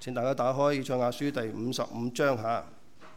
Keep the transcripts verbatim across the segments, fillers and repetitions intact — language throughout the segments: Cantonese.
請大家打開以賽亞書第五十五章嚇。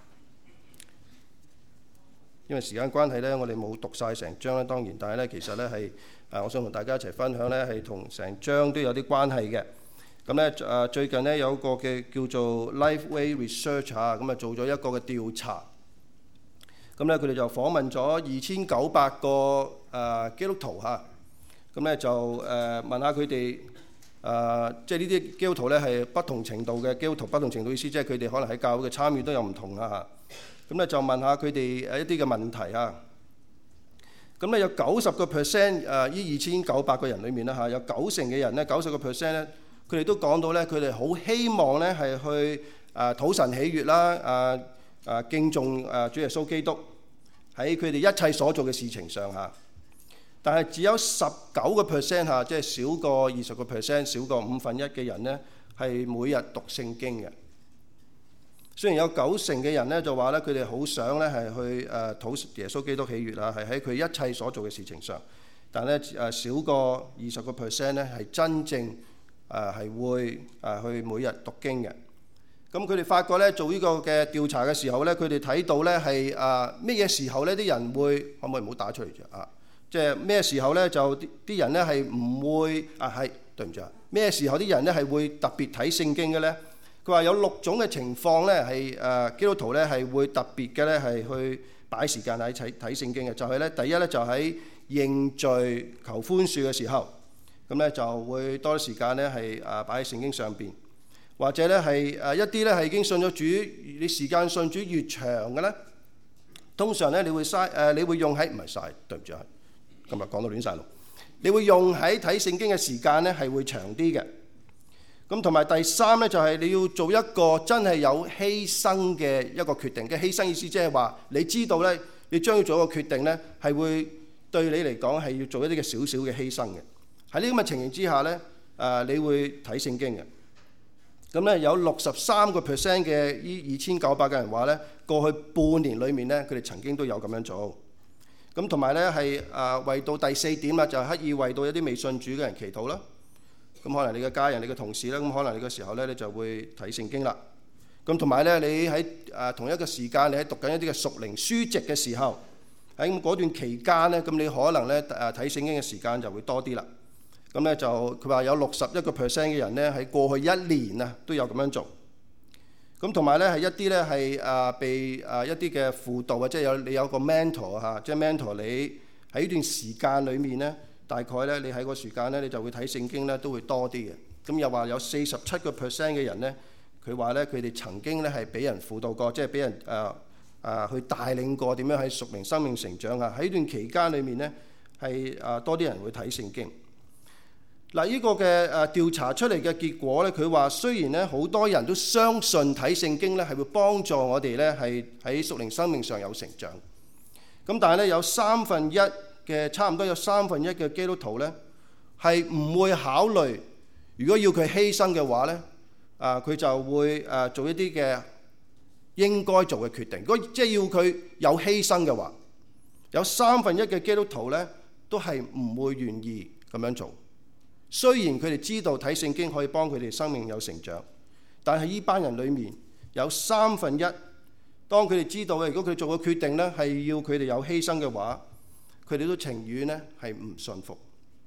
因為時間關係呢，我哋冇讀晒成章咧，當然，但係呢，其實呢係誒，我想同大家一齊分享呢，係同成章都有啲關係嘅。咁呢誒，最近呢有個嘅叫做 Lifeway Research 嚇，咁啊做咗一個嘅調查。咁呢，佢哋就訪問咗二千九百個誒基督徒嚇。咁呢就誒問下佢哋誒，即係呢啲基督徒呢係不同程度嘅基督徒，不同程度意思即係佢哋可能喺教會嘅參與都有唔同啦嚇。咁咧就問下佢哋誒一啲嘅問題啊。咁咧有九十個 percent 誒，呢二千九百個人裏面啦嚇，有九成嘅人咧，九十個 percent 咧，佢哋都講到咧，佢哋好希望咧係去誒討神喜悅啦，誒誒敬重誒主耶穌基督喺佢哋一切所做嘅事情上嚇。但係只有十九個 percent 嚇，即係少過二十個 percent，少過五分一嘅人咧係每日讀聖經嘅。雖然有九成嘅人咧就話咧，佢哋好想咧係去誒討耶穌基督喜悅啊，係喺佢一切所做嘅事情上，但係咧誒少過二十個 percent 咧係真正誒係會誒去每日讀經嘅。咁佢哋發覺咧做呢個嘅調查嘅時候咧，佢哋睇到咧係誒咩嘢時候咧啲人會，可唔可以唔好打出嚟啫啊？即係咩時候咧就啲啲人咧係唔會啊係對唔住啊？咩時候啲人咧係會特別睇聖經嘅咧？佢話有六種嘅情況咧，係誒基督徒咧係會特別嘅咧係去擺時間喺睇睇聖經嘅，就係咧第一咧就喺認罪求寬恕嘅時候，咁咧就會多啲時間咧係誒擺喺聖經上邊，或者咧係誒一啲咧係已經信咗主，你時間信主越長嘅咧，通常咧你會嘥誒，你會用喺唔係嘥，對唔住啊，今日講到亂晒路，你會用喺睇聖經嘅時間咧係會長啲嘅。咁同埋第三咧，就係你要做一個真係有犧牲嘅一個決定嘅。犧牲意思即係話，你知道咧，你將要做一個決定咧，係會對你嚟講係要做一啲嘅少少嘅犧牲嘅。喺呢咁嘅情形之下咧，誒，你會睇聖經嘅。咁咧有六十三個 percent 嘅呢二千九百個人話咧，過去半年裡面咧，佢哋曾經都有咁樣做。咁同埋咧係誒為到第四點啦，就係刻意為到一啲未信主嘅人祈禱啦。咁可能你嘅家人、你嘅同事咧，咁可能你嘅時候咧，你就會睇聖經啦。咁同埋咧，你喺誒同一個時間，你喺讀緊一啲嘅屬靈書籍嘅時候，喺嗰段期間咧，咁你可能咧誒睇聖經嘅時間就會多啲啦。咁咧就佢話有六十一個 percent 嘅人咧喺過去一年啊都有咁樣做。咁同埋咧係一啲咧係誒被誒一啲嘅輔導啊，即係有你有個 mentor 嚇，即係 mentor 你喺呢段時間裡面咧。大概咧，你喺個時間咧，你就會睇聖經咧，都會多啲嘅。咁又話有四十七個 percent 嘅人咧，佢話咧，佢哋曾經咧係俾人輔導過，即係俾人誒誒去帶領過點樣喺屬靈生命成長啊。喺呢段期間裏面咧，係誒多啲人會睇聖經。嗱，呢個嘅誒調查出嚟嘅結果咧，佢話雖然咧好多人都相信睇聖經咧係會幫助我哋咧係喺屬靈生命上有成長，咁但係咧有三分一嘅差唔多有三分一嘅基督徒咧，係唔會考慮，如果要佢犧牲嘅話咧，啊佢就會誒做一啲嘅應該做嘅決定。如果即係要佢有犧牲嘅話，有三分一嘅基督徒咧都係唔會願意咁樣做。雖然佢哋知道睇聖經可以幫佢哋生命有成長，但係呢班人裡面有三分一，當佢哋知道嘅，如果佢做個決定咧係要佢哋有犧牲嘅話，佢哋都情願咧係唔信服。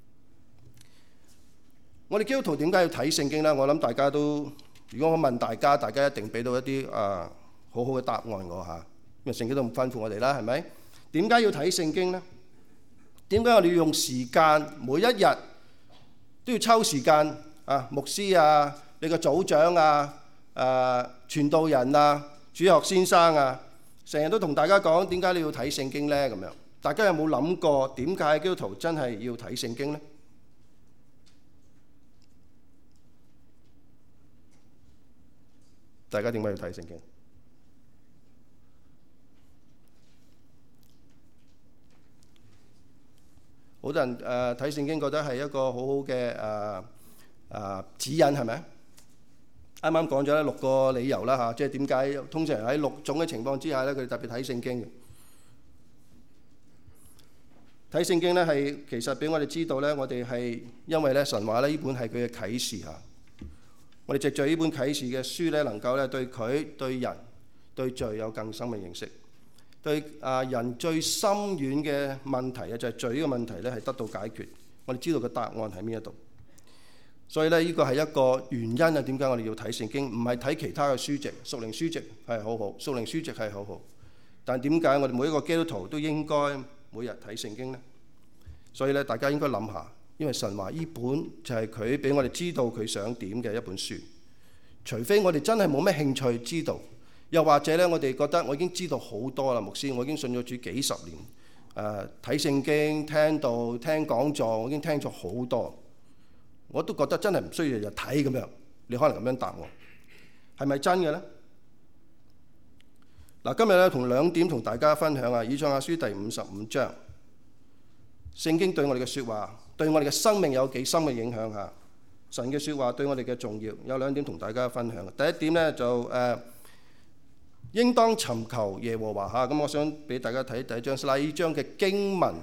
我哋基督徒點解要睇聖經咧？我諗大家都，如果我問大家，大家一定俾到一啲誒好好嘅答案我嚇。因為聖經都唔吩咐我哋啦，係咪？點解要睇聖經咧？點解我哋要用時間每一日都要抽時間啊？牧師啊，你個組長啊，誒傳道人啊，主學先生啊，成日都同大家講點解你要睇聖經咧？咁樣。大家有冇諗過點解基督徒真係要睇聖經呢？大家點解要睇聖經？好多人誒睇聖經覺得係一個好好嘅誒誒指引，係咪？啱啱講咗咧六個理由啦嚇，即係點解通常喺六種嘅情況之下咧，佢哋特別睇聖經嘅。睇聖經咧係其實俾我哋知道咧，我哋係因為咧神話咧呢本係佢嘅啟示嚇。 我哋藉著呢本啟示嘅書咧，能夠咧對佢、對人、對罪有更深嘅認識，對啊人最深遠嘅問題啊，就係罪呢個問題咧，係得到解決。我哋知道個答案喺邊一度。所以咧，呢個係一個原因啊，點解我哋要睇聖經？唔係睇其他嘅書籍，屬靈書籍係好好，屬靈書籍係好好。但點解我哋每一個基督徒都應該每日睇聖經呢？所以咧，大家應該諗下，因為神話呢本就係佢俾我哋知道佢想點嘅一本書。除非我哋真係冇咩興趣知道，又或者咧，我哋覺得我已經知道好多啦，牧師，我已經信咗主幾十年，誒睇聖經、聽道、聽講座，我已經聽咗好多。我都覺得真係唔需要日日睇咁樣，你可能咁樣答我，係咪真嘅呢？嗱，今日咧同兩點同大家分享啊，以賽亞書第五十五章，聖經對我哋嘅説話，對我哋嘅生命有幾深嘅影響嚇？神嘅説話對我哋嘅重要，有兩點同大家分享。第一點呢，就誒、呃，應當尋求耶和華嚇。咁我想俾大家睇第一章，嗱，呢章嘅經文。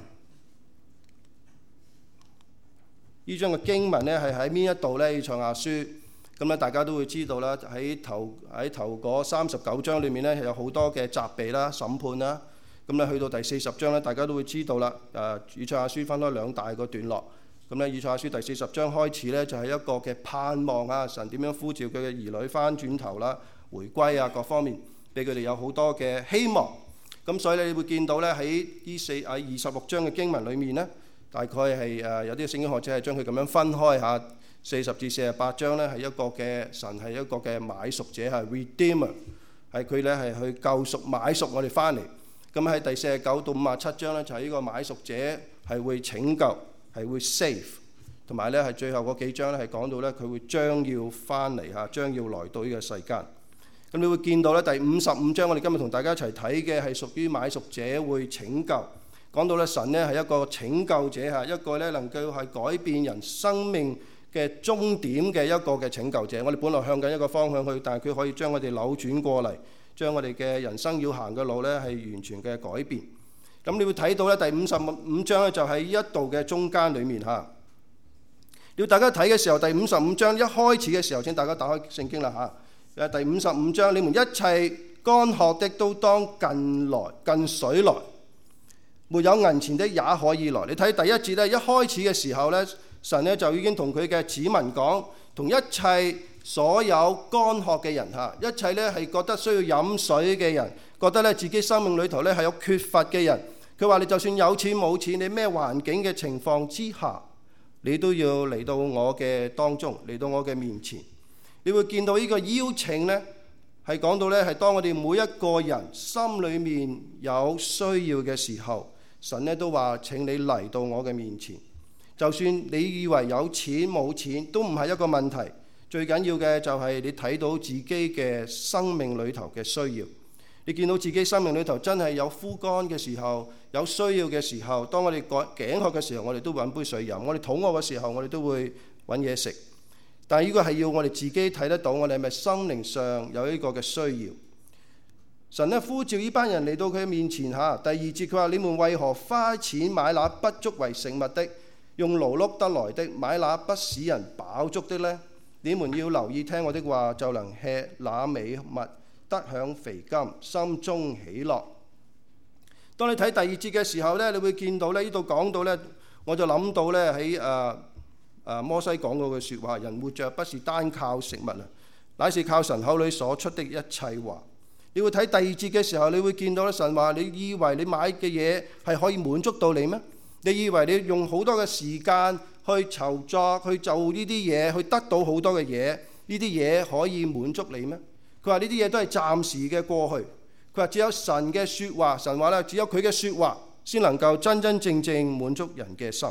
呢章嘅經文咧係喺邊一度呢？以賽亞書咁咧，大家都會知道啦。喺頭喺頭嗰三十九章裏面咧，有好多嘅責備啦、審判啦。咁咧去到第四十章咧，大家都會知道啦。誒，以賽亞書分開兩大個段落。咁咧，以賽亞書第四十章開始咧，就係一個嘅盼望啊！神點樣呼召佢嘅兒女翻轉頭啦、回歸啊，各方面俾佢哋有好多嘅希望。咁所以你會見到咧喺呢四喺二十六章嘅經文裏面咧。大概係誒有啲聖經學者係將佢咁樣分開下，四十至四十八章咧係一個嘅神係一個嘅買贖者係 Redeemer， 係佢咧係去救贖買贖我哋翻嚟。咁喺第四十九到五十七章咧就係呢個買贖者係會拯救，係會 save， 同埋咧係最後嗰幾章咧係講到咧佢會將要翻嚟嚇，將要來到呢個世間。咁你會見到咧第五十五章我哋今日同大家一齊睇嘅係屬於買贖者會拯救。講到咧，神咧係一個拯救者嚇，一個咧能夠係改變人生命嘅終點嘅一個嘅拯救者。我哋本來向緊一個方向去，但係佢可以將我哋扭轉過嚟，將我哋嘅人生要行嘅路咧係完全嘅改變。咁你會睇到咧第五十五章咧就喺一度嘅中間裡面嚇。要大家睇嘅時候，第五十五章一開始嘅時候，請大家打開聖經啦嚇。誒，第五十五章，你們一切乾渴的都當近來近水來。沒有銀錢的也可以來。你睇第一節咧，一開始嘅時候咧，神咧就已經同佢嘅子民講，同一切所有乾渴嘅人嚇，一切咧係覺得需要飲水嘅人，覺得咧自己生命裏頭咧係有缺乏嘅人，佢話你就算有錢冇錢，你咩環境嘅情況之下，你都要嚟到我嘅當中，嚟到我嘅面前。你會見到呢個邀請咧，係講到咧係當我哋每一個人心裏面有需要嘅時候。神咧都話：請你嚟到我嘅面前，就算你以為有錢冇錢都唔係一個問題。最緊要嘅就係你睇到自己嘅生命裏頭嘅需要。你見到自己生命裏頭真係有枯乾嘅時候，有需要嘅時候，當我哋頸渴嘅時候，我哋都揾杯水飲；我哋肚餓嘅時候，我哋都會揾嘢食。但係呢個係要我哋自己睇得到，我哋係咪心靈上有呢個嘅需要？神咧呼召呢班人嚟到佢面前嚇。第二節佢話：你們為何花錢買那不足為食物的，用勞碌得來的買那不使人飽足的呢？你們要留意聽我的話，就能吃那美物，得享肥甘，心中喜樂。當你睇第二節嘅時候呢，你會見到咧呢度講到呢，我就諗到呢喺誒誒摩西講嗰句説話：人活着不是單靠食物啊，乃是靠神口裏所出的一切話。你會睇第二節嘅時候，你會見到咧神話：你以為你買嘅嘢係可以滿足到你咩？你以為你用好多嘅時間去籌作、去做呢啲嘢，去得到好多嘅嘢，呢啲嘢可以滿足你咩？佢話呢啲嘢都係暫時嘅過去。佢話只有神嘅説話，神話咧只有佢嘅説話先能夠真真正正滿足人嘅心。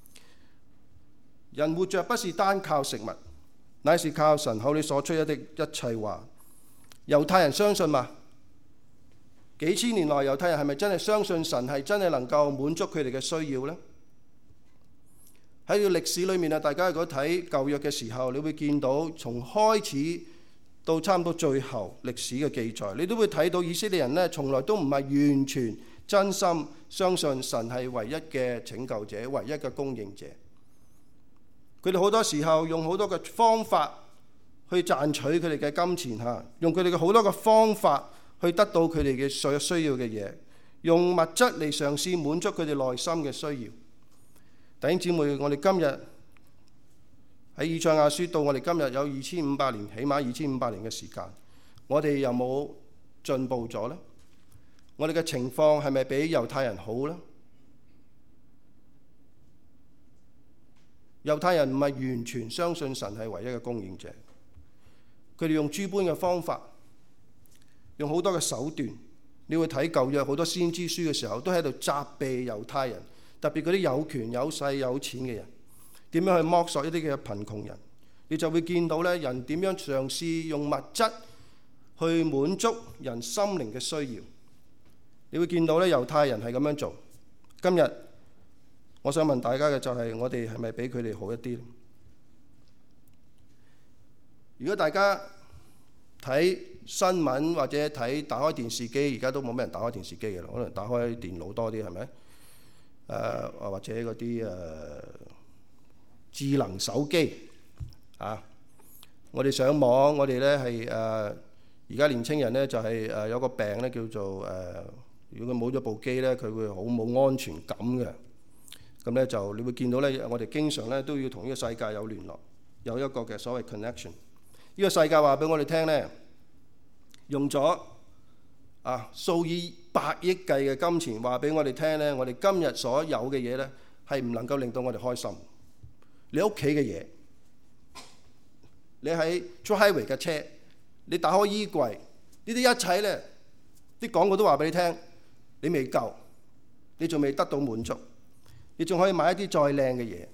人活着不是單靠食物，乃是靠神口裏所出的一切話。猶太人相信嘛？幾千年來，猶太人係咪真係相信神係真係能夠滿足佢哋嘅需要呢？喺個歷史裏面啊，大家如果睇舊約嘅時候，你會見到從開始到差唔多最後歷史嘅記載，你都會睇到以色列人呢，從來都唔係完全真心相信神係唯一嘅拯救者、唯一嘅供應者。佢哋好多時候用好多嘅方法去賺取佢哋嘅金錢嚇，用佢哋嘅好多嘅方法去得到佢哋嘅所需要嘅嘢，用物質嚟嘗試滿足佢哋內心嘅需要。弟兄姊妹，我哋今日喺以賽亞書到我哋今日有二千五百年，起碼二千五百年嘅時間，我哋有冇進步咗呢？我哋嘅情況係咪比猶太人好呢？猶太人唔係完全相信神係唯一嘅供應者，佢哋用諸般嘅方法，用好多嘅手段。你會睇舊約好多先知書嘅時候，都喺度責備猶太人，特別嗰啲有權有勢有錢嘅人，點樣去剝削一啲嘅貧窮人。你就會見到咧，人點樣嘗試用物質去滿足人心靈嘅需要。你會見到咧，猶太人係咁樣做。今日我想問大家嘅就係，我哋係咪比佢哋好一啲？如果大家睇新聞或者睇打開電視機，而家都冇咩人打開電視機嘅啦，可能打開電腦多啲，係咪？誒、呃、或者嗰啲誒智能手機啊，我哋上網，我哋咧係誒而家年青人咧就係、是、誒、呃、有個病咧叫做誒、呃，如果佢冇咗部機咧，佢會好冇安全感嘅。咁咧就你會見到咧，我哋經常咧都要同呢個世界有聯絡，有一個嘅所謂 connection。呢個世界話俾我哋聽咧，用咗啊數以百億計嘅金錢話俾我哋聽咧，我哋今日所有嘅嘢咧係唔能夠令到我哋開心。你屋企嘅嘢，你喺 driveway 嘅車，你打開衣櫃，呢啲一切咧，啲廣告都話俾你聽，你未夠，你仲未得到滿足。你仲可以買一啲再靚嘅嘢，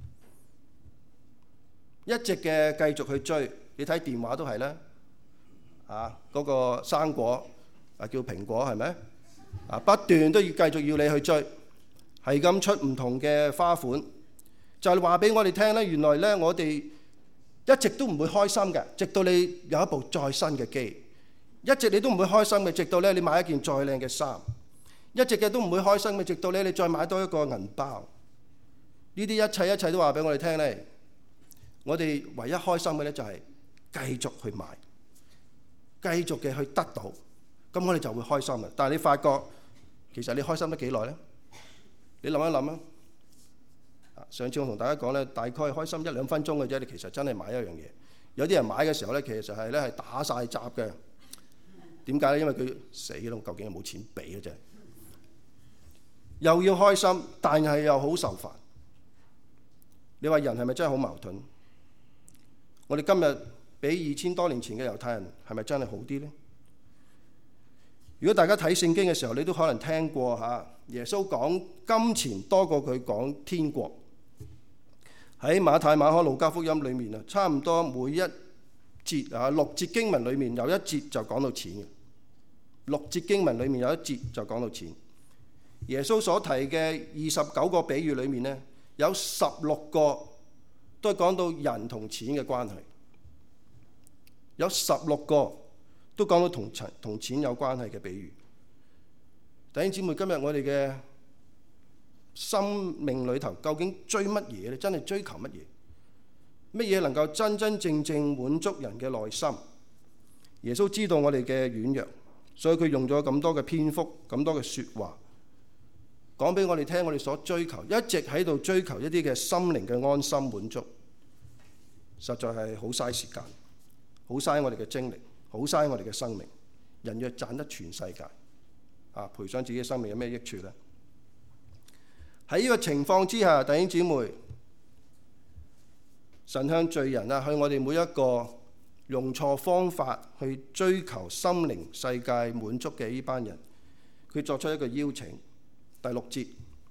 一直嘅繼續去追。你睇電話都係啦，啊嗰個生果啊叫蘋果係咪？啊不斷都要繼續要你去追，係咁出唔同嘅花款，就係話俾我哋聽咧。原來咧我哋一直都唔會開心嘅，直到你有一部再新嘅機，一直你都唔會開心嘅，直到咧你買一件再靚嘅衫。一直嘅都唔會開心嘅，直到咧你再買多一個銀包。呢啲一切一切都話俾我哋聽咧，我哋唯一開心嘅咧就係繼續去買，繼續嘅去得到，咁我哋就會開心嘅。但係你發覺其實你開心得幾耐咧？你諗一諗啊！上次我同大家講咧，大概開心一兩分鐘嘅啫。你其實真係買一樣嘢，有啲人買嘅時候咧，其實係咧係打晒雜嘅。點解咧？因為佢死咯，究竟有冇錢俾嘅啫？又要開心，但係又好受煩。你話人係咪真係好矛盾？我哋今日比二千多年前嘅猶太人係咪真係好啲呢？如果大家睇聖經嘅時候，你都可能聽過嚇，耶穌講金錢多過佢講天國。喺馬太、馬可、路加福音裏面啊，差唔多每一節啊六節經文裏面有一節就講到錢嘅。六節經文裏面有一節就講到錢。耶穌所提嘅二十九個比喻裏面呢，有十六個都係講到人同錢嘅關係，有十六個都講到同錢同錢有關係嘅比喻。弟兄姊妹，今日我哋嘅生命裏頭究竟追乜嘢咧？真係追求乜嘢？乜嘢能夠真真正正滿足人嘅內心？耶穌知道我哋嘅軟弱，所以佢用咗咁多嘅篇幅、咁多嘅説話，講俾我哋聽，我哋所追求，一直喺度追求一啲嘅心靈嘅安心滿足，實在係好嘥時間，好嘥我哋嘅精力，好嘥我哋嘅生命。人若賺得全世界，啊，賠上自己嘅生命有咩益處呢？喺呢個情況之下，弟兄姊妹，神向罪人啊，向我哋每一個用錯方法去追求心靈世界滿足嘅呢班人，佢作出一個邀請。第六節，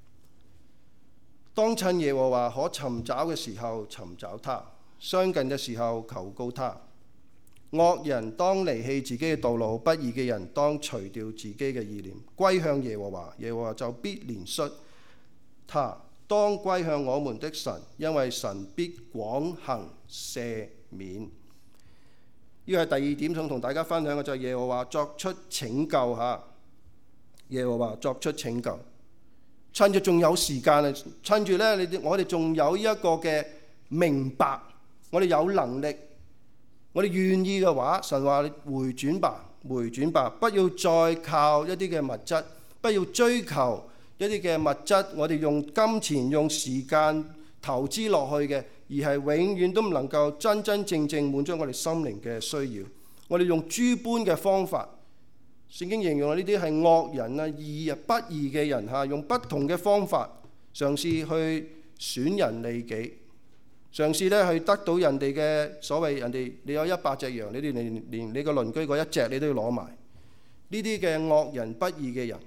當趁耶和華可尋找嘅時候尋找他，相近嘅時候求告他。惡人當離棄自己嘅道路，不義嘅人當除掉自己嘅意念，歸向耶和華，耶和華就必憐恤他。當歸向我們的神，因為神必廣行赦免。呢個係第二點想同大家分享嘅，就係耶和華作出拯救嚇。耶和華作出拯救。趁住仲有時間啊！趁住咧，你我哋仲有呢一個嘅明白，我哋有能力我哋願意嘅話，神話你回轉吧，回轉吧，不要再靠一啲嘅物質，不要追求一啲嘅物質，我哋用金錢、用時間投資落去嘅，而係永遠都唔能夠真真正正滿足我哋心靈嘅需要。我哋用諸般嘅方法，聖經形容呢啲係惡人啊、義啊、不義嘅人嚇，用不同嘅方法嘗試去損人利己。嘗試咧去得到人哋嘅所謂人哋，你有一百隻羊，你哋連連你個鄰居嗰一隻你都要攞埋。呢啲嘅惡人不義嘅人，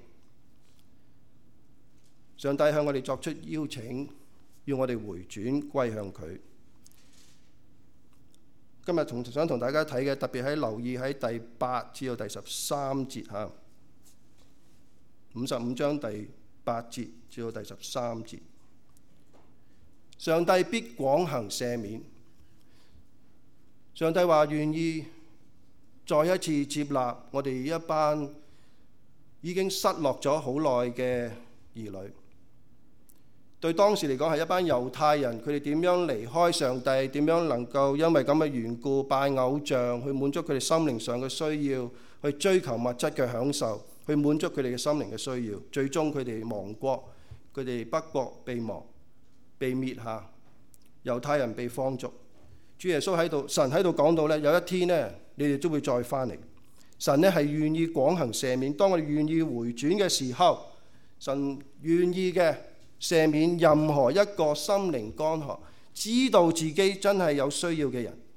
上帝向我哋作出邀請，要我哋回轉歸向佢。今日同想同大家睇嘅，特別喺留意喺第八至到第十三節嚇，五十五章第八節至到第十三節。上帝必廣行赦免。上帝話願意再一次接納我哋一班已經失落咗好耐嘅兒女。對當時嚟講係一班猶太人，佢哋點樣離開上帝，點樣能夠因為咁嘅緣故拜偶像，去滿足佢哋心靈上嘅需要，去追求物質嘅享受，去滿足佢哋嘅心靈嘅需要。最終佢哋亡國，佢哋北國被亡。被滅下，猶太人被放逐。主耶穌喺度，神喺度講到呢，有一天呢，你哋都會再翻嚟。神呢係願意廣行赦免，當我哋願意回轉嘅時候，神願意嘅赦免任何一個心靈乾渴、知道自己真係有需要嘅人。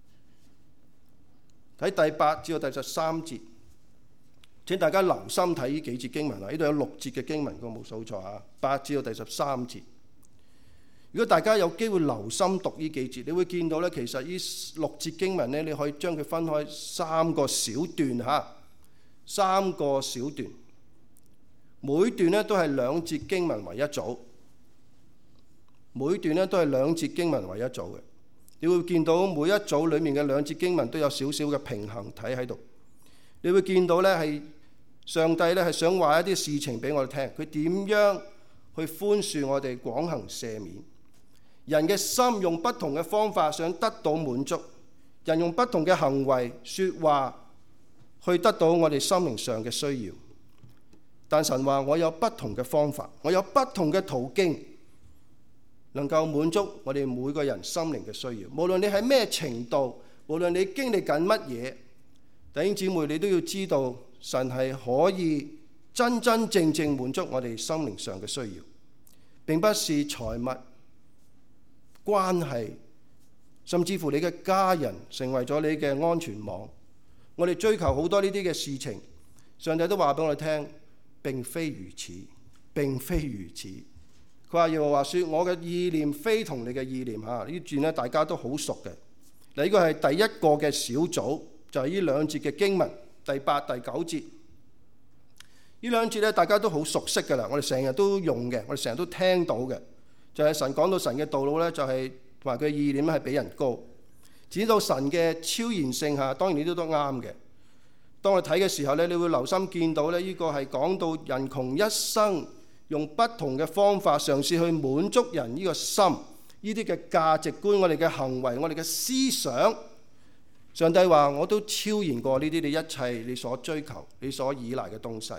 喺第八至到第十三節，請大家留心睇呢幾節經文啊！呢度有六節嘅經文，我冇數錯啊。八至到第十三節。如果大家有機會留心讀呢幾節，你會見到咧，其實呢六節經文咧，你可以將佢分開三個小段嚇，三個小段，每段咧都係兩節經文為一組，每段咧都係兩節經文為一組嘅。你會見到每一組裡面嘅兩節經文都有少少嘅平衡體喺度。你會見到咧係上帝咧係想話一啲事情俾我哋聽，佢點樣去寬恕我哋，廣行赦免。人嘅心用不同嘅方法想得到滿足，人用不同嘅行為説話去得到我哋心靈上嘅需要。但神話我有不同嘅方法，我有不同嘅途徑，能夠滿足我哋每個人心靈嘅需要。無論你喺咩程度，無論你經歷緊乜嘢，弟兄姊妹，你都要知道神係可以真真正正滿足我哋心靈上嘅需要，並不是財物、關係，甚至乎你嘅家人成為咗你嘅安全網。我哋追求好多呢啲嘅事情，上帝都話俾我哋聽，並非如此，並非如此。佢話耶和華說，我嘅意念非同你嘅意念。嚇，呢段咧大家都好熟嘅。嗱，呢個係第一個嘅小組，就係呢兩節嘅經文，第八、第九節。呢兩節咧大家都好熟悉㗎啦，我哋成日都用嘅，我哋成日都聽到嘅。就係神講到神嘅道路咧，就係話佢意念係比人高。指到神嘅超然性下，當然呢啲都啱嘅。當我睇嘅時候咧，你會留心見到咧，呢個係講到人窮一生用不同嘅方法嘗試去滿足人呢個心，呢啲嘅價值觀、我哋嘅行為、我哋嘅思想。上帝話：我都超然過呢啲你一切你所追求、你所依賴嘅東西。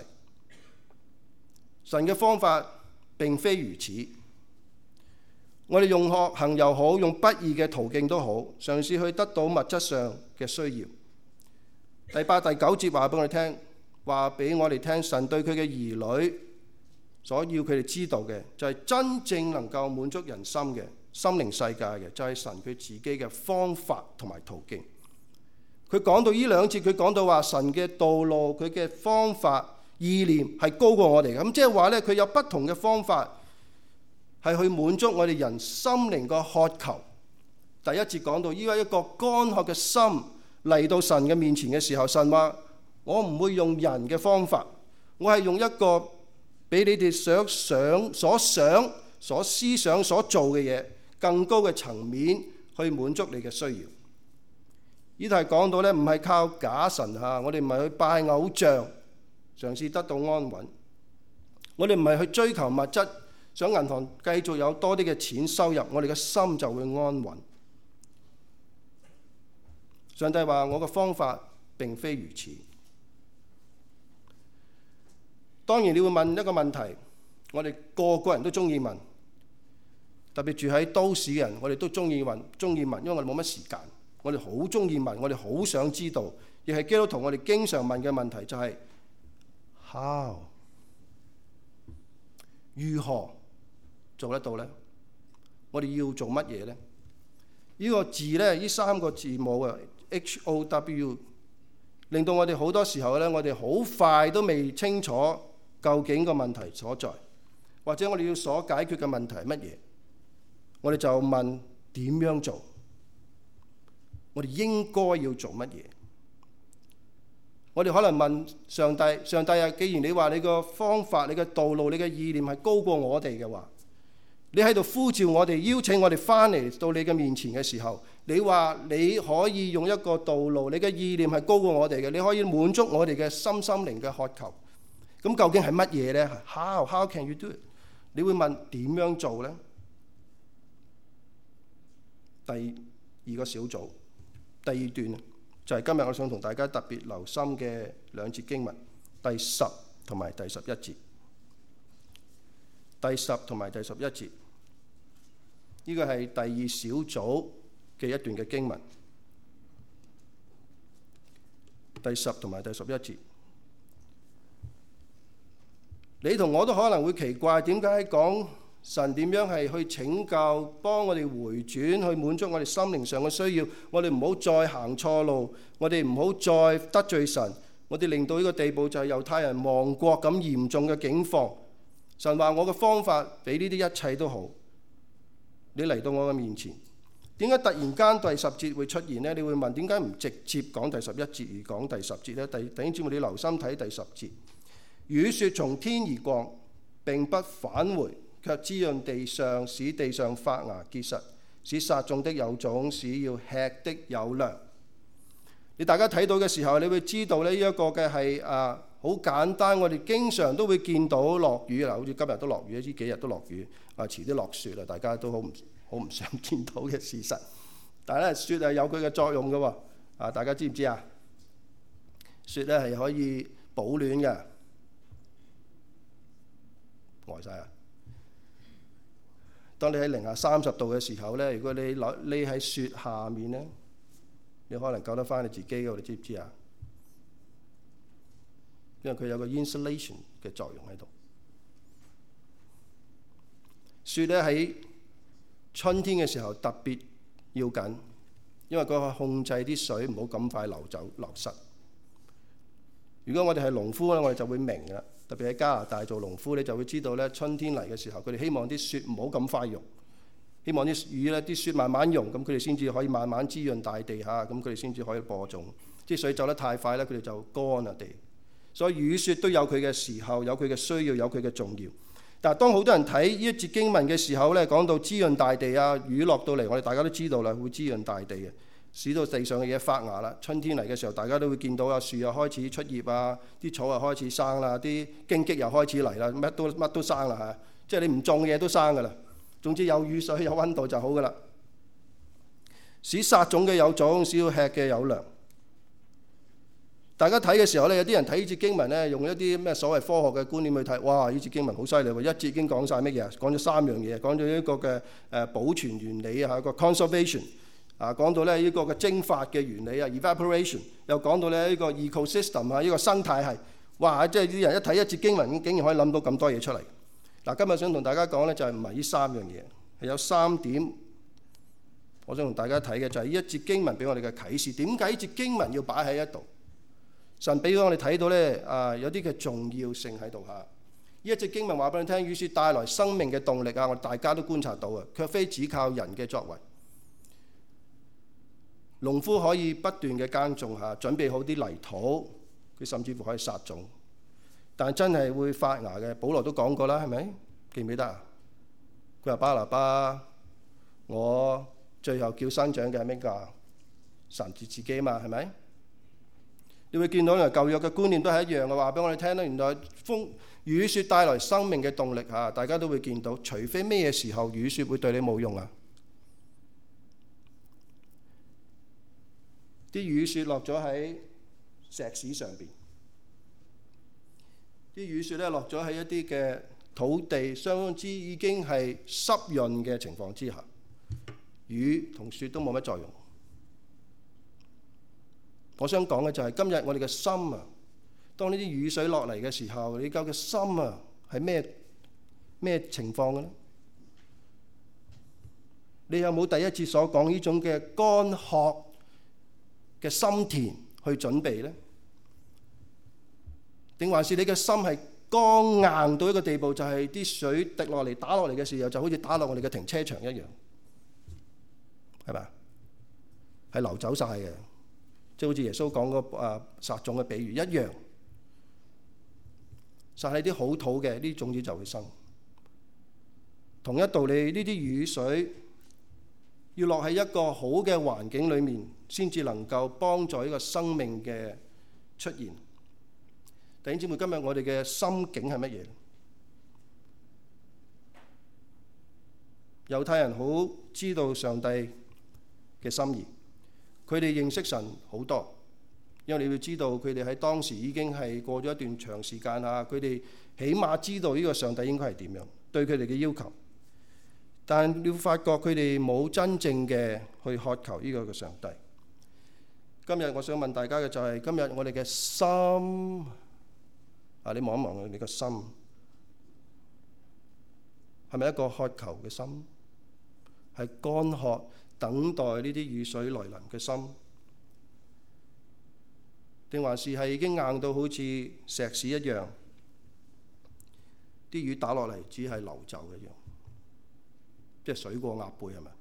神嘅方法並非如此。我哋用學行又好，用不義嘅途徑都好，嘗試去得到物質上嘅需要。第八、第九節話俾我哋聽，話俾我哋聽，神對佢嘅兒女所要佢哋知道嘅，就係真正能夠滿足人心嘅心靈世界嘅，就係神佢自己嘅方法同埋途徑。佢講到呢兩節，佢講到話神嘅道路，佢嘅方法、意念係高過我哋嘅。咁即係話呢，佢有不同嘅方法。係去滿足我哋人心靈個渴求。第一節講到，依家一個乾渴嘅心嚟到神嘅面前嘅時候，神話：我唔會用人嘅方法，我係用一個比你哋想想所想、所思想、所做嘅嘢更高嘅層面去滿足你嘅需要。呢度係講到呢，唔係靠假神嚇，我哋唔係去拜偶像，嘗試得到安穩。我哋唔係去追求物質。想銀行繼續有多啲嘅錢收入，我哋嘅心就會安穩。 上帝話：我嘅方法並非如此。當然你會問一個問題，我哋個個人都中意問，特別住喺都市嘅人，我哋都中意問，中意問，因為我哋冇乜時間，我哋好中意問，我哋好想知道，亦係基督徒我哋經常問嘅問題就係 how 如何做得到呢？我哋要做乜嘢呢？呢個字呢，呢三個字母啊 H O W， 令到我哋好多時候呢，我哋好快都未清楚究竟個問題所在，或者我哋要所解決嘅問題係乜嘢，我哋就問點樣做？我哋應該要做乜嘢？我哋可能問上帝：上帝啊，既然你話你個方法、你嘅道路、你嘅意念係高過我哋嘅話，你喺度呼召我哋、邀請我哋翻嚟到你嘅面前嘅時候，你話你可以用一個道路，你嘅意念係高過我哋嘅，你可以滿足我哋嘅心心靈嘅渴求。咁究竟係乜嘢呢？ How how can you do it？ 你會問點樣做呢？第二個小組，第二段就係今日我想同大家特別留心嘅兩節經文，第十同埋第十一節。第十同埋第十一節，呢個係第二小組嘅一段嘅經文。第十同埋第十一節。你同我都可能會奇怪，點解講神點樣係去拯救、幫我哋回轉、去滿足我哋心靈上嘅需要？我哋唔好再行錯路，我哋唔好再得罪神，我哋令到呢個地步就係猶太人亡國咁嚴重嘅境況。神話我嘅方法比呢啲一切都好。你嚟到我嘅面前，點解突然間第十節會出現呢？你會問點解唔直接講第十一節而講第十節呢？弟兄姊妹，你留心睇第十節。雨雪從天而降，並不返回，卻滋潤地上，使地上發芽結實，使撒種的有種，使要吃的有糧。你大家睇到嘅時候，你會知道呢一個嘅係啊好簡單，我哋經常都會見到落雨啦，好似今日都落雨，呢幾日都落雨，啊遲啲落雪啦，大家都好唔好唔想見到嘅事實。但係咧，雪係有佢嘅作用嘅喎，啊大家知唔知啊？雪咧係可以保暖嘅。呆晒啊！當你喺零下三十度嘅時候咧，如果你匿喺雪下面咧，你可能救得翻你自己嘅，你知唔知啊？因為佢有個 insulation 嘅作用喺度。雪咧喺春天嘅時候特別要緊，因為佢可以控制啲水唔好咁快流走流失。如果我哋係農夫咧，我哋就會明啦。特別喺加拿大做農夫，你就會知道咧，春天嚟嘅時候，佢哋希望啲雪唔好咁快溶，希望啲雨咧啲雪慢慢溶，咁佢哋先至可以慢慢滋潤大地下，咁佢哋先至可以播種。啲水走得太快咧，佢哋就乾啦地。所以雨雪都有佢嘅時候，有佢嘅需要，有佢嘅重要。但係當好多人睇呢一節經文嘅時候咧，講到滋潤大地啊，雨落到嚟，我哋大家都知道啦，會滋潤大地嘅。使到地上嘅嘢發芽啦，春天嚟嘅時候，大家都會見到啊，樹又開始出葉啊，啲草又開始生啦，啲荊棘又開始嚟啦，乜都乜都生啦嚇，即係你唔種嘅嘢都生噶啦。總之有雨水有溫度就好噶啦。使撒種嘅有種，使要吃嘅有糧。大家睇嘅時候咧，有啲人睇呢節經文咧，用一啲咩所謂科學嘅觀念去睇，哇！呢節經文好犀利喎，一節已經講晒乜嘢？講咗三樣嘢，講咗一個嘅誒保存原理啊，個 conservation。啊，講到咧呢個嘅蒸發嘅原理啊 ，evaporation， 又講到咧呢個 ecosystem 啊，呢個生態系，哇！即係啲人一睇一節經文，竟然可以諗到咁多嘢出嚟。嗱，今日想同大家講咧，就係唔係呢三樣嘢，係有三點，我想同大家睇嘅就係呢一節經文俾我哋嘅啟示。點解呢節經文要擺喺一度？神俾我哋睇到咧，啊有啲嘅重要性喺度嚇。呢一節經文話俾你聽，雨雪帶來生命嘅動力啊，我哋大家都觀察到啊，卻非只靠人嘅作為。農夫可以不斷嘅耕種嚇，準備好啲泥土，佢甚至乎可以撒種。但真係會發芽嘅，保羅都講過啦，係咪？記唔記得啊？佢話巴拿巴，我最後叫生長嘅係咩㗎？神自自己嘛，係咪？你會見到原來舊約嘅觀念都係一樣嘅，話俾我哋聽啦。原來風雨雪帶來生命嘅動力嚇，大家都會見到。除非咩嘢時候雨雪會對你冇用啊？ 啲雨雪落咗喺石屎上邊，啲雨雪咧落咗喺一啲嘅土地相當之已經係濕潤嘅情況之下，雨同雪都冇乜作用。我想講嘅就係今日我哋嘅心啊，當呢啲雨水落嚟嘅時候，你究竟心啊係咩咩情況嘅咧？你有冇第一節所講呢種嘅乾渴嘅心田去準備呢？定還是你嘅心係剛硬到一個地步，就係啲水滴落嚟打落嚟嘅時候，就好似打落我哋嘅停車場一樣，係咪？係流走晒嘅，即係好似耶穌講個啊撒種嘅比喻一樣，撒喺啲好土嘅，呢啲種子就會生。同一道理，呢啲雨水要落喺一個好嘅環境裏面，先至能夠幫助呢個生命嘅出現。弟兄姊妹，今日我哋嘅心境係乜嘢？猶太人好知道上帝嘅心意，佢哋認識神好多，因為你要知道佢哋喺當時已經係過咗一段長時間啊，佢哋起碼知道呢個上帝應該係點樣，對佢哋嘅要求。但你會發覺佢哋冇真正嘅去渴求呢個嘅上帝。今日我想問大家嘅就係、是、今日我哋嘅心啊，你望一望你嘅心係咪一個渴求嘅心？係乾渴等待呢啲雨水來臨嘅心，定還是係已經硬到好似石屎一樣，啲雨打落嚟只係流走一樣？即係水過鴨背係咪？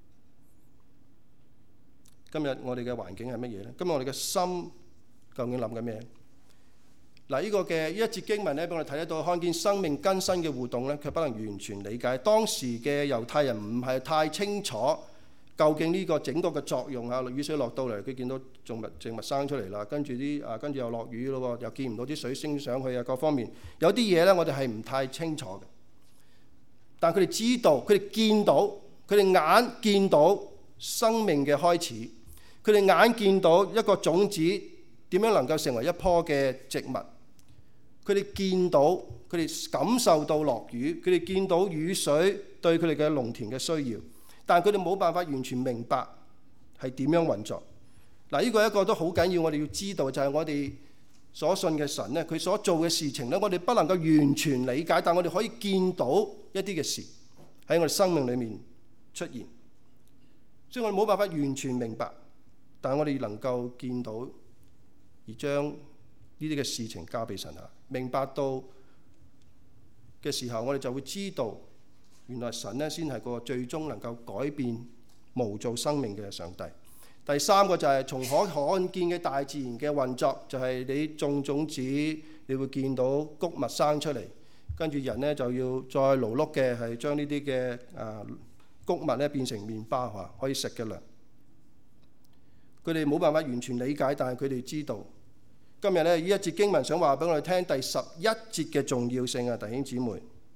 今日我哋嘅環境係乜嘢咧？今日我哋嘅心究竟諗緊咩？嗱，呢個嘅呢一節經文咧，俾我哋睇得到，看見生命更新嘅互動咧，卻不能完全理解。當時嘅猶太人唔係太清楚究竟呢個整個嘅作用啊。雨水落到嚟，佢見到種物植物生出嚟啦，跟住啲啊，跟住又落雨咯，又見唔到啲水升上去啊，各方面有啲嘢咧，我哋係唔太清楚嘅。但佢哋知道，佢哋見到，佢哋眼見到生命嘅開始，佢哋眼見到一個種子點樣能夠成為一棵嘅植物，佢哋見到，佢哋感受到落雨，佢哋見到雨水對佢哋嘅農田嘅需要，但係佢哋冇辦法完全明白係點樣運作。嗱，呢個一個都好緊要，我哋要知道就係我哋所信嘅神咧，佢所做嘅事情咧，我哋不能夠完全理解，但我哋可以見到一啲嘅事喺我哋生命裏面出現，所以我哋冇辦法完全明白，但係我哋能夠見到而將呢啲嘅事情交俾神啊，明白到嘅時候，我哋就會知道原來神咧先係個最終能夠改變無造生命嘅上帝。第三個就係從可看見嘅大自然嘅運作，就係你種種子，你會見到穀物生出嚟，跟住人呢，就要再勞碌嘅係將呢啲嘅啊穀物咧變成麵包嚇，可以食嘅糧。佢哋冇辦法完全理解，但係佢哋知道今日咧呢一節經文想話俾我哋聽第十一節嘅重要性啊，弟兄姊妹。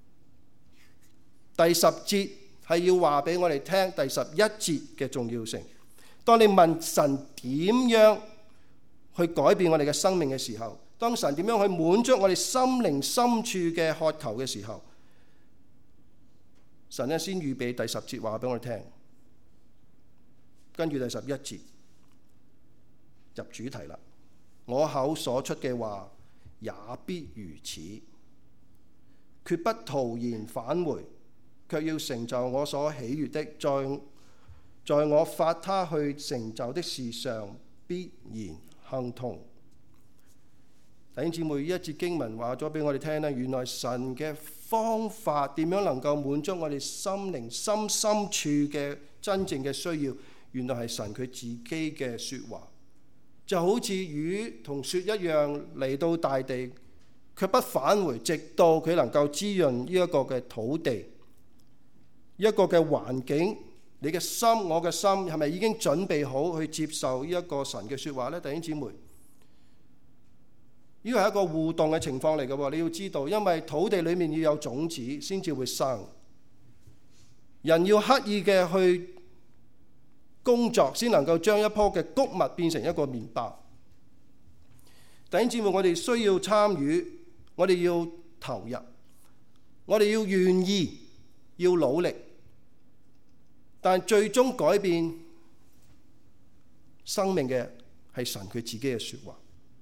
第十節係要話俾我哋聽第十一節嘅重要性。當你問神點樣去改變我哋嘅生命嘅時候，當神點樣去滿足我哋心靈深處嘅渴求嘅時候，神咧先預備第十節話俾我哋聽，跟住第十一節入主題啦。我口所出嘅話也必如此，決不徒然返回，卻要成就我所喜悅的，在在我發他去成就的事上必然亨通。弟兄姊妹，呢一節經文話咗俾我哋聽咧，原來神嘅方法點樣能夠滿足我哋心靈深深處嘅真正嘅需要，原來係神佢自己嘅說話，就好似雨同雪一樣嚟到大地，卻不返回，直到佢能夠滋潤呢一個嘅土地，一個嘅環境。你嘅心，我嘅心係咪已經準備好去接受呢一個神嘅說話呢？弟兄姊妹，呢個係一個互動嘅情況嚟嘅。你要知道，因為土地裏面要有種子先至會生，人要刻意嘅去工作，先能夠將一棵嘅穀物變成一個麵包。弟兄姊妹，我哋需要參與，我哋要投入，我哋要願意，要努力，但最終改變生命嘅係神佢自己嘅說話。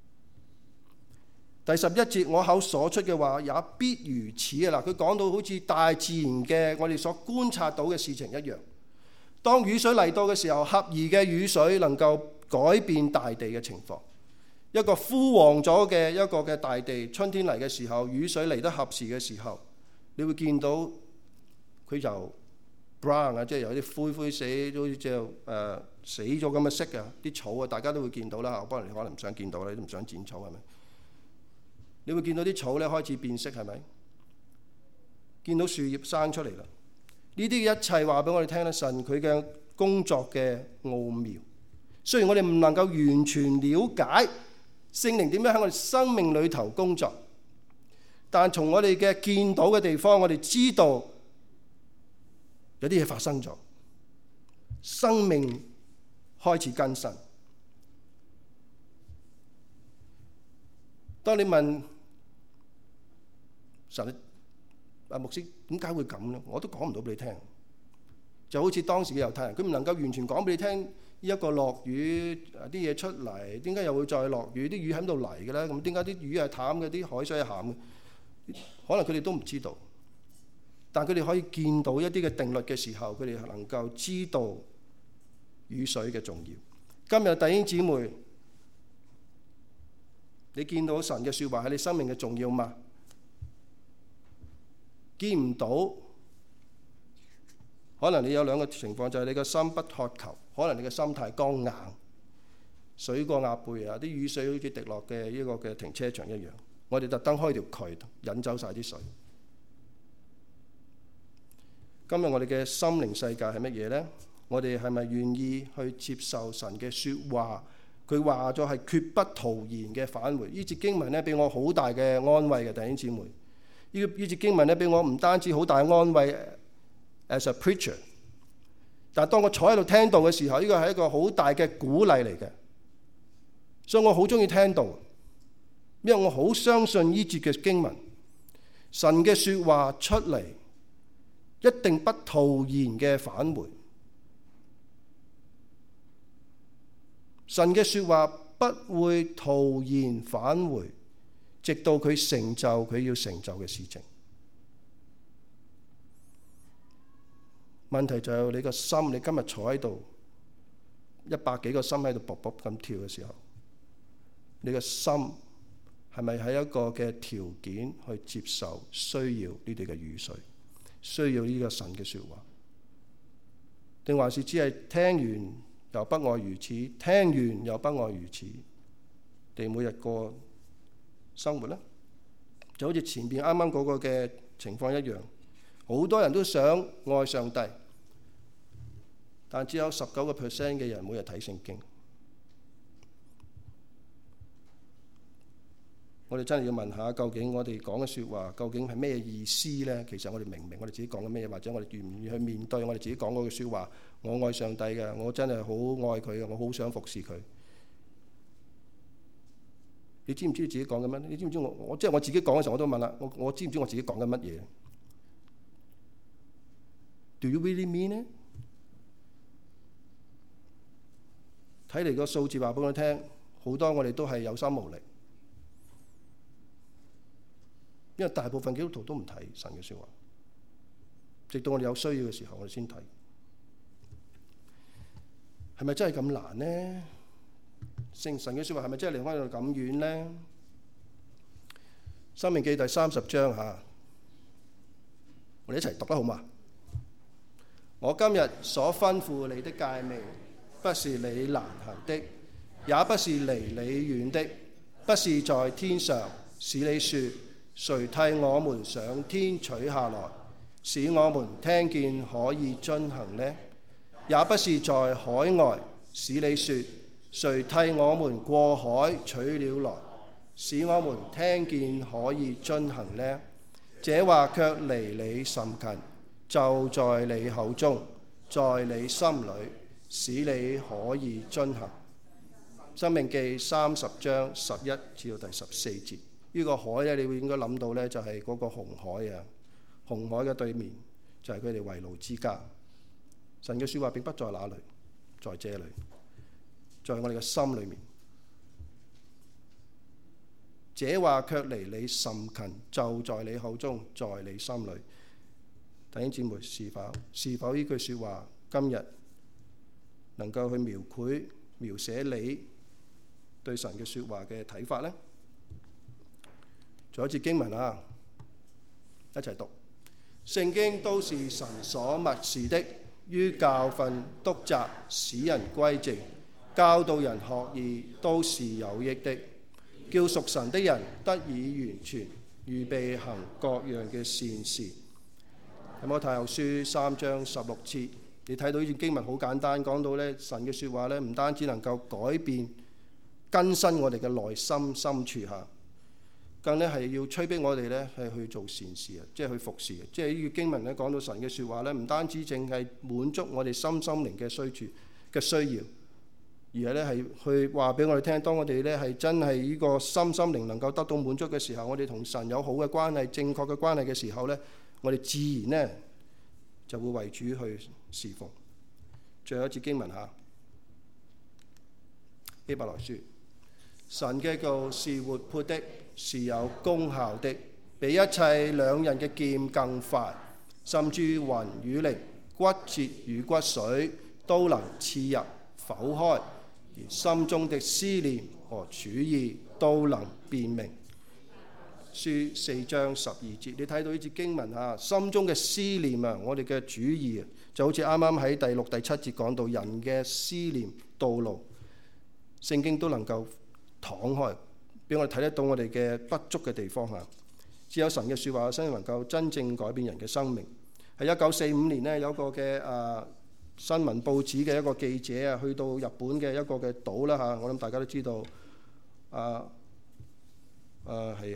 第十一節，我口所出嘅話也必如此啊！嗱，佢講到好似大自然嘅我哋所觀察到嘅事情一樣。當雨水嚟到嘅時候，合宜嘅雨水能夠改變大地嘅情況。一個枯黃咗嘅一個嘅大地，春天嚟嘅時候，雨水嚟得合時嘅時候，你會見到佢就 brown 啊，即係有啲灰灰死，好似即係誒死咗咁嘅色啊，啲草啊，大家都會見到啦。不過你可能唔想見到，你都唔想剪草係咪？你會見到啲草咧開始變色係咪？見到樹葉生出嚟啦。呢啲一切話俾我哋聽咧，神佢嘅工作嘅奧妙。雖然我哋唔能夠完全了解聖靈點樣喺我哋生命裏頭工作，但從我哋嘅見到嘅地方，我哋知道有啲嘢發生咗，生命開始更新。當你問神啊，牧師點解會咁咧？我都講唔到俾你聽。就好似當時嘅猶太人，佢唔能夠完全講俾你聽，呢一個落雨啲嘢出嚟，點解又會再落雨？啲雨喺度嚟嘅咧？咁點解啲雨係淡嘅，啲海水係鹹嘅？可能佢哋都唔知道，但佢哋可以見到一啲嘅定律嘅時候，佢哋能夠知道雨水嘅重要。今日弟兄姊妹，你見到神嘅說話喺你生命嘅重要嗎？見唔到，可能你有兩個情況，就係你個心不渴求，可能你嘅心太剛硬，水過鴨背啊！啲雨水好似滴落嘅呢個嘅停車場一樣，我哋特登開條渠引走晒啲水。今日我哋嘅心靈世界係乜嘢呢？我哋係咪願意去接受神嘅說話？佢話咗係絕不徒然嘅返回。呢節經文咧，俾我好大嘅安慰嘅弟兄姊妹。呢呢節經文咧，俾我唔單止好大安慰 ，as a preacher， 但係當我坐喺度聽到嘅時候，呢個係一個好大嘅鼓勵嚟嘅。所以我好中意聽到，因為我好相信呢節嘅經文，神嘅說話出嚟一定不徒然嘅返回。神嘅說話不會徒然返回，直到佢成就佢要成就嘅事情。問題就係你個心，你今日坐喺度，一百幾個心喺度卜卜咁跳嘅時候，你個心係咪喺一個嘅條件去接受需要呢啲嘅雨水，需要呢個神嘅說話，定還是只係聽完又不愛如此，聽完又不愛如此，地每日過生活呢？就好似前邊啱啱嗰個嘅情況一樣，好多人都想愛上帝，但只有十九個 percent 嘅人每日睇聖經。我哋真係要問下，究竟我哋講嘅說話究竟係咩意思呢？其實我哋明唔明我哋自己講緊咩，或者我哋願唔願意去面對我哋自己講嗰句說話？我愛上帝嘅，我真係好愛佢嘅，我好想服侍佢。你知唔知自己講緊乜？你知唔知我我即係我自己講嘅時候，我都問啦，我我知唔知我自己講緊乜嘢 ？Do you really mean it？ 睇嚟個數字話俾我聽，好多我哋都係有心無力。因為大部分基督徒都唔睇神嘅說話，直到我哋有需要嘅時候，我哋先睇。係咪真係咁難呢？聖神嘅說話係咪真係離開我哋咁遠呢？申命記第三十章吓，我哋一齊讀得好嘛？我今日所吩咐你的誡命，不是你難行的，也不是離你遠的，不是在天上，使你說，誰替我們上天取下來，使我們聽見可以遵行呢？也不是在海外，使你說，誰替我們過海取了來，使我們聽見可以遵行呢？這話卻離你甚近，就在你口中，在你心裏， 使你可以遵行。申命記三十章十一至到第十四節，呢、這個海咧，你會應該諗到咧，就係嗰個紅海啊。紅海嘅對面就係佢哋為奴之家。神嘅説話並不在那裡，在這裡，在我哋嘅心裏面。這話卻離你甚近，就在你口中，在你心裡。弟兄姊妹，是否是否呢句説話今日能夠去描繪描寫你對神嘅説話嘅睇法呢？仲有一節經文啊，一齊讀。聖經都是神所默示的，於教訓、督責、使人歸正、教導人學義，都是有益的，叫屬神的人得以完全，預備行各樣嘅善事。提摩太後書三章十六節，你睇到呢段經文好簡單，講到咧神嘅説話咧，唔單止能夠改變更新我哋嘅內心深處下，更咧係要催逼我哋咧係去做善事啊，即係去服侍。即係呢段經文咧講到神嘅説話咧，唔單止淨係滿足我哋心心靈嘅需處嘅需要，而係咧係去話俾我哋聽，當我哋咧係真係呢個心心靈能夠得到滿足嘅時候，我哋同神有好嘅關係、正確嘅關係嘅時候咧，我哋自然呢就會為主去侍奉。最後一節經文下，希伯來書，神嘅道是活潑的，是有功效的，比一切兩刃嘅劍更快，甚至魂與靈、骨節與骨髓都能刺入剖開，連心中的思念和主意都能辨明。書四章十二節，你睇到呢節經文啊，心中嘅思念啊，我哋嘅主意啊，就好似啱啱喺第六、第七節講到人嘅思念道路，聖經都能夠敞開，俾我哋睇得到我哋嘅不足嘅地方啊。只有神嘅説話先能夠真正改變人嘅生命。喺一九四五年呢，有一個嘅啊新聞報紙嘅一個記者啊，去到日本嘅一個嘅島啦嚇，我諗大家都知道啊。誒係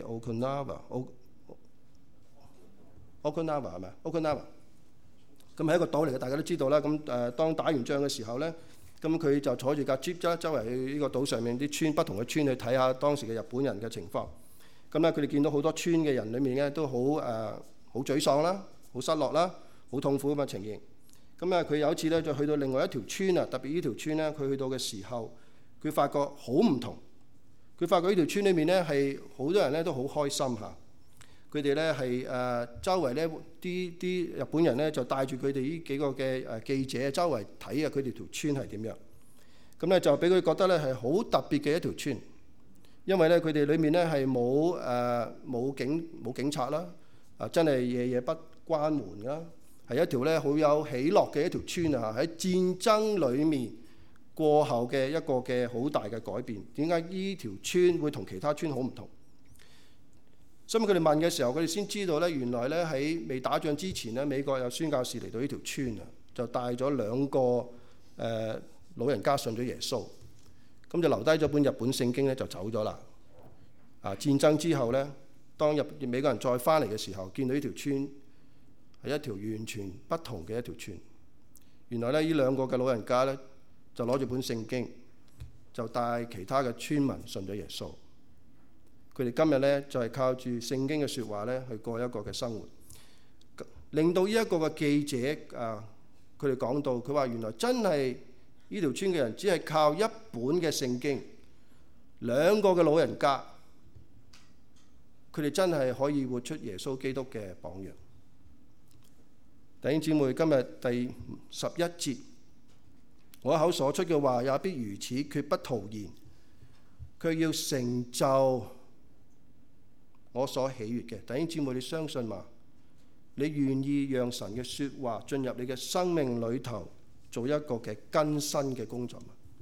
Okinawa，Okinawa 係咪 Okinawa？ 咁係一個島嚟嘅，大家都知道啦。咁誒，當打完仗嘅時候咧，咁佢就坐住架 jeep 周周圍去呢個島上面啲村，不同嘅村去睇下當時嘅日本人嘅情況。咁咧，佢哋見到好多村嘅人裏面咧，都好誒好沮喪啦，好失落啦，好痛苦咁嘅情形。咁啊，佢有一次咧，就去到另外一條村啊，特別呢條村咧，佢去到嘅時候，佢發覺好唔同。佢發覺呢條村裏面咧係好多人咧都好開心嚇，佢哋咧係誒周圍咧啲啲日本人咧就帶住佢哋呢幾個嘅誒記者周圍睇啊，佢哋條村係點樣？咁咧就俾佢覺得咧係好特別嘅一條村，因為咧佢哋裏面咧係冇誒冇警冇警察啦，啊真係夜夜不關門㗎，係一條咧好有喜樂嘅一條村啊！喺戰爭裏面過後嘅一個嘅好大嘅改變，點解呢條村會同其他村好唔同？所以佢哋問嘅時候，佢哋先知道咧，原來咧喺未打仗之前咧，美國有宣教士嚟到呢條村啊，就帶咗兩個誒、呃、老人家信咗耶穌，咁就留低咗本日本聖經咧，就走咗啦。啊，戰爭之後咧，當日美國人再翻嚟嘅時候，見到呢條村係一條完全不同嘅一條村。原來咧，呢兩個嘅老人家咧，就攞住本聖經，就帶其他嘅村民信咗耶穌。佢哋今日咧就係靠住聖經嘅説話咧去過一個嘅生活，令到呢一個嘅記者啊，佢哋講到，佢話原來真係呢條村嘅人只係靠一本嘅聖經，兩個嘅老人家，佢哋真係可以活出耶穌基督嘅榜樣。弟兄姊妹，今日第十一節。我口所出嘅話也必如此，決不徒然，佢要成就我所喜悅嘅。弟兄姊妹，你相信嗎？你願意讓神嘅説話進入你嘅生命裏頭，做一個嘅更新嘅工作嗎？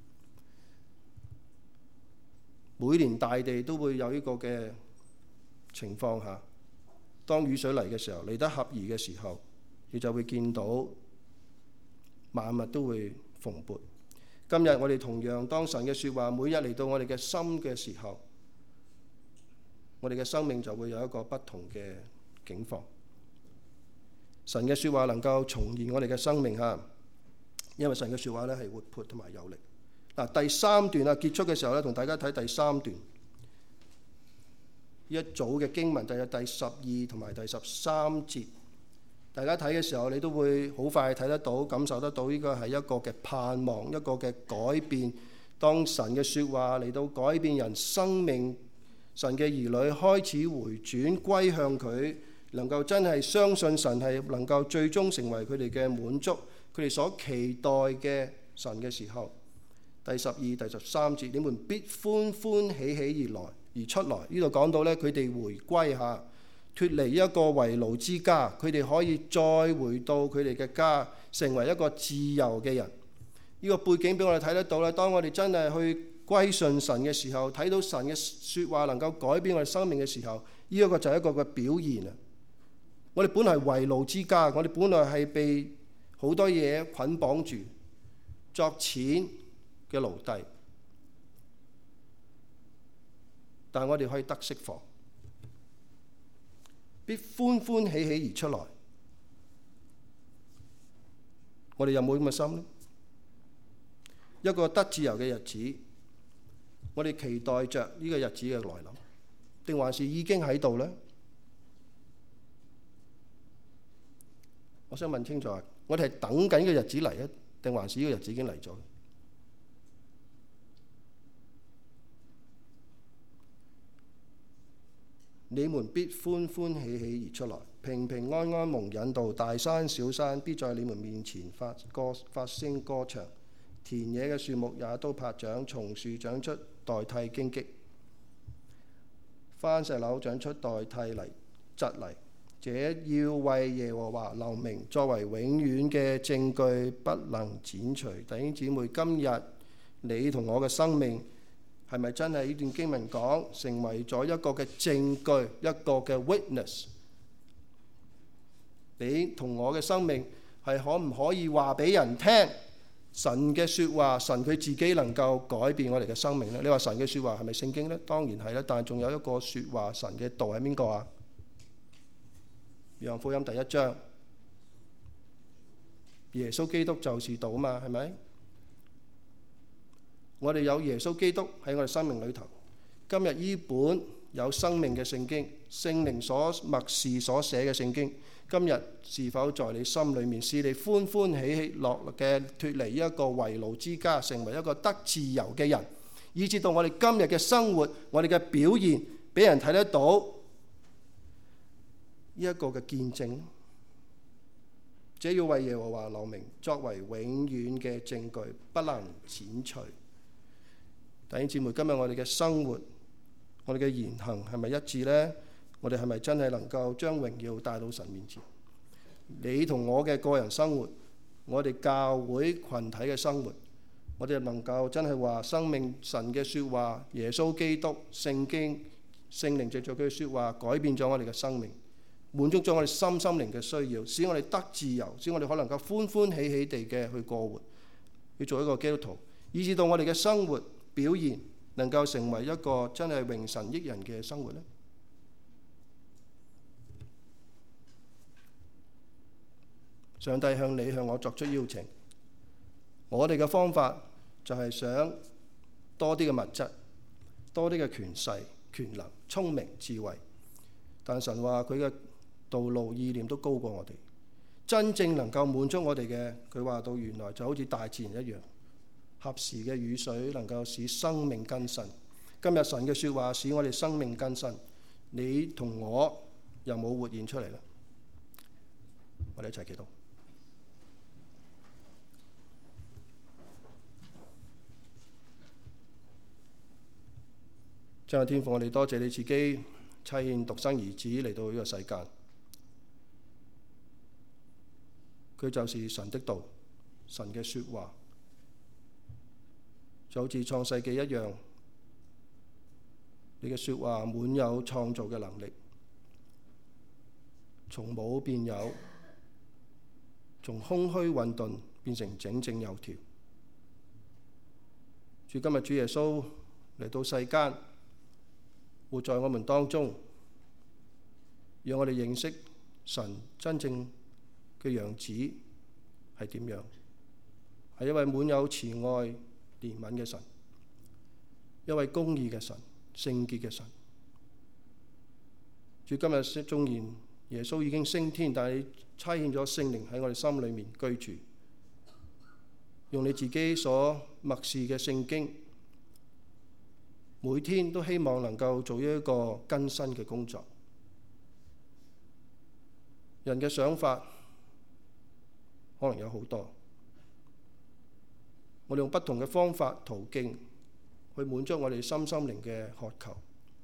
每年大地都會有呢個嘅情況下，當雨水嚟嘅時候，嚟得合宜嘅時候，你就會見到萬物都會蓬勃。今日我哋同樣當神嘅説話每日嚟到我哋嘅心嘅時候，我哋嘅生命就會有一個不同嘅境況。神嘅説話能夠重現我哋嘅生命嚇。 因為神嘅説話咧係活潑同埋有力。嗱，第三段啊結束嘅時候咧，同大家睇第三段一組嘅經文，就係第十二同埋第十三節。大家睇嘅時候，你都會好快睇得到、感受得到呢個係一個嘅盼望，一個嘅改變。當神嘅説話嚟到改變人生命，神嘅兒女開始回轉歸向佢，能夠真係相信神係能夠最終成為佢哋嘅滿足，佢哋所期待嘅神嘅時候，第十二、第十三節，你們必歡歡喜喜而來而出來。呢度講到呢，佢哋回歸下，脫離一個為奴之家，佢哋可以再回到佢哋嘅家，成為一個自由嘅人。呢個背景俾我哋睇得到咧。當我哋真係去歸順神嘅時候，睇到神嘅説話能夠改變我哋生命嘅時候，呢一個就係一個嘅表現啊！我哋本來係為奴之家，我哋本來係被好多嘢捆綁住，作錢嘅奴隸，但係我哋可以得釋放，必歡歡喜喜而出來。我哋有冇咁嘅心呢？一個得自由嘅日子，我哋期待着呢個日子嘅來臨，定還是已經喺度呢？我想問清楚，我哋係等緊呢個日子嚟啊，定還是呢個日子已經嚟咗？你們必歡歡喜喜而出來，平平安安蒙引導，大山小山必在你們面前發歌發聲歌唱。田野嘅樹木也都拍掌，松樹長出代替荊棘，番石榴長出代替泥蒺藜。這要為耶和華留名，作為永遠嘅證據，不能剪除。弟兄姊妹，今日你同我嘅生命係咪真係呢段經文講成為咗一個嘅證據，一個嘅 witness？ 你同我嘅生命係可唔可以話俾人聽神嘅説話？神佢自己能夠改變我哋嘅生命呢？你話神嘅説話係咪聖經呢？當然係啦，但係仲有一個説話，神嘅道係邊個啊？約翰福音第一章，耶穌基督就是道嘛，係咪？我哋有耶穌基督喺我哋生命裏頭。今日呢本有生命嘅聖經，聖靈所默示所寫嘅聖經，今日是否在你心裏面，使你歡歡喜喜樂嘅脫離一個為奴之家，成為一個得自由嘅人，以至到我哋今日嘅生活，我哋嘅表現俾人睇得到呢一個嘅見證。這要為耶和華留名，作為永遠嘅證據，不能剪除。弟兄姊妹，今日我哋嘅生活，我哋嘅言行係咪一致呢？我哋係咪真係能夠將榮耀帶到神面前？你同我嘅個人生活，我哋教會群體嘅生活，我哋能夠真係話生命神嘅説話，耶穌基督聖經聖靈藉著佢嘅説話改變咗我哋嘅生命，滿足咗我哋心心靈嘅需要，使我哋得自由，使我哋可能夠歡歡喜喜地嘅去過活，去做一個基督徒，以至到我哋嘅生活表現能夠成為一個真係榮神益人嘅生活呢？上帝向你向我作出邀請，我哋嘅方法就係想多啲嘅物質，多啲嘅權勢、權能、聰明、智慧，但神話佢嘅道路意念都高過我哋，真正能夠滿足我哋嘅，佢話到原來就好似大自然一樣，合時嘅雨水能夠使生命更新。今日神嘅說話使我哋生命更新，你同我有冇活現出嚟呢？我哋一齊祈禱。真係天父，我哋多謝你自己差遣獨生兒子嚟到呢個世界，佢就是神的道，神嘅說話，就好似創世記一樣，你嘅說話滿有創造嘅能力，從冇變有，從空虛混沌變成整整有條。主，今日主耶穌嚟到世間，活在我們當中，讓我哋認識神真正嘅樣子係點樣， 係一位滿有慈愛憐憫嘅神，一位公義嘅神，聖潔嘅神。主，今日縱然耶穌已經升天，但係你差遣咗聖靈喺我哋心裏面居住，用你自己所默示嘅聖經，每天都希望能夠做一個更新嘅工作。人嘅想法可能有好多，我哋用不同嘅方法途徑去滿足我哋心心靈嘅渴求，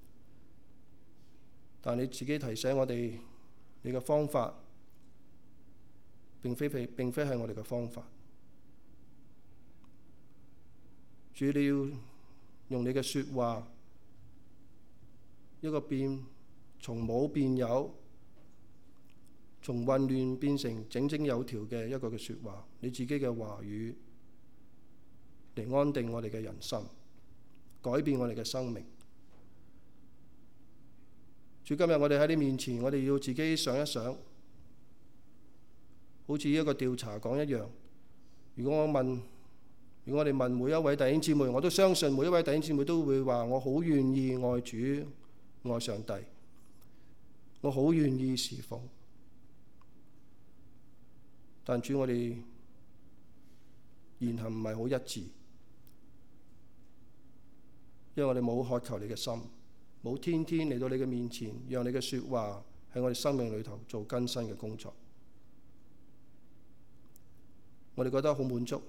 但你自己提醒我哋，你嘅方法並非並並非係我哋嘅方法。主，你要用你嘅說話，一個變從冇變有，從混亂變成整整有條嘅一個嘅說話，你自己嘅話語嚟安定我哋嘅人心，改變我哋嘅生命。主，今日我哋喺你面前，我哋要自己想一想，好似一個調查講一樣。如果我問，如果我哋問每一位弟兄姊妹，我都相信每一位弟兄姊妹都會話：我好願意愛主、愛上帝，我好願意侍奉。但主，我哋言行唔係好一致，因為我哋冇渴求你嘅心，冇天天嚟到你嘅面前，讓你嘅說話喺我哋生命裏頭做更新嘅工作。我哋覺得好滿足，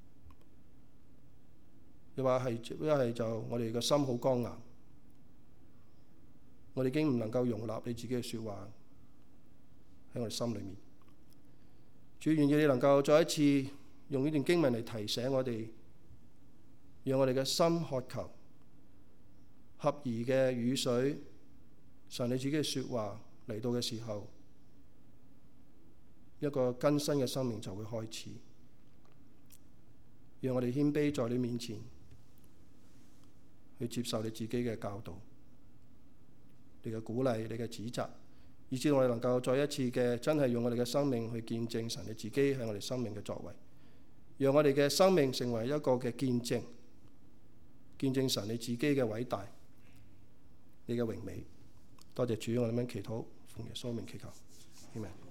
又話係一係就我哋嘅心好剛硬，我哋已經唔能夠容納你自己嘅說話喺我哋心裏面。主，願意你能夠再一次用呢段經文嚟提醒我哋，讓我哋嘅心渴求合宜嘅雨水，神你自己嘅說話嚟到嘅時候，一個更新嘅生命就會開始。讓我哋謙卑在你面前，去接受你自己嘅教導、你嘅鼓勵、你嘅指責，以致我哋能夠再一次嘅真係用我哋嘅生命去見證神你自己喺我哋生命嘅作為，讓我哋嘅生命成為一個嘅見證，見證神你自己嘅偉大、你嘅榮美。多謝主，我哋咁樣祈禱，奉耶穌名祈求，阿們。